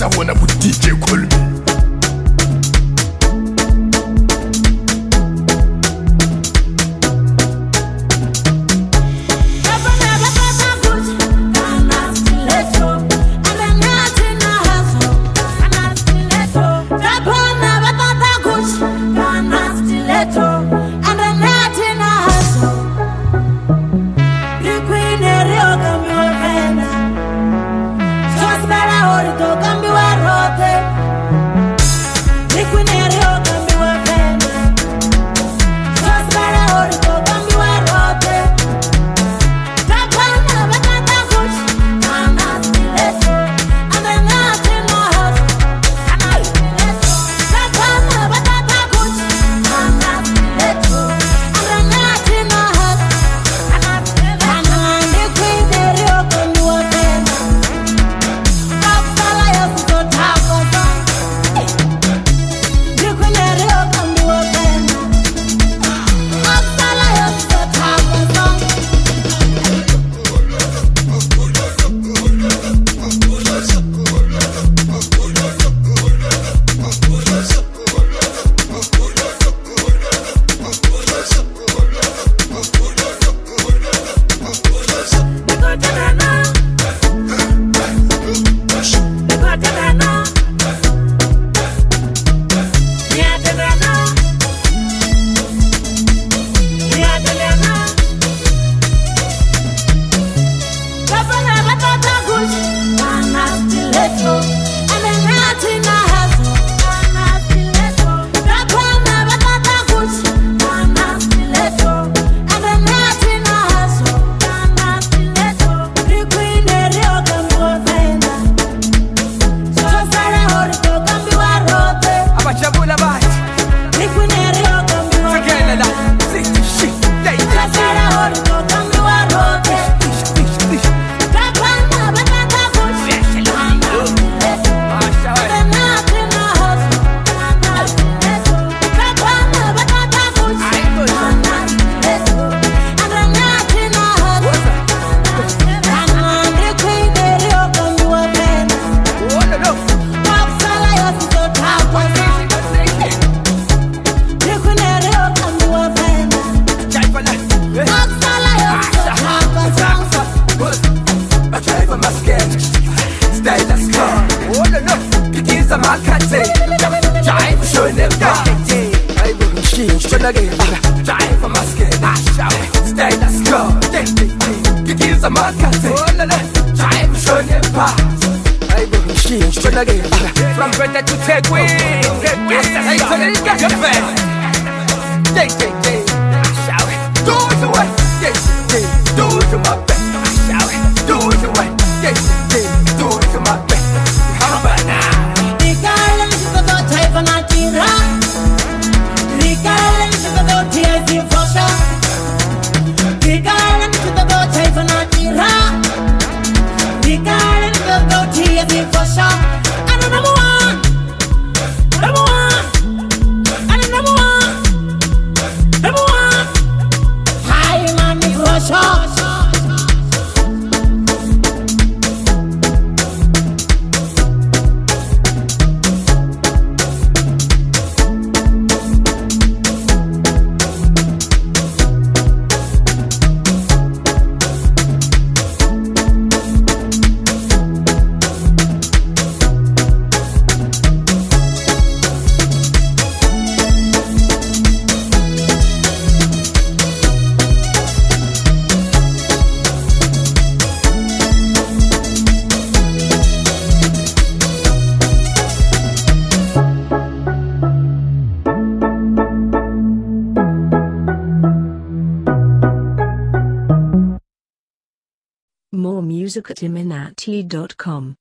sabona bu DJ Colby. From better to take win. I told you got your best. Do it the way. Do it to my best. Do it the way. Do it to my best. How about now? Ricardo, you got no time for nothing, huh? Ricardo, you got no time for sure. Ricardo, you got no time for nothing, huh? Ricardo, you got no time for sure. I don't know. More music at iminati.com.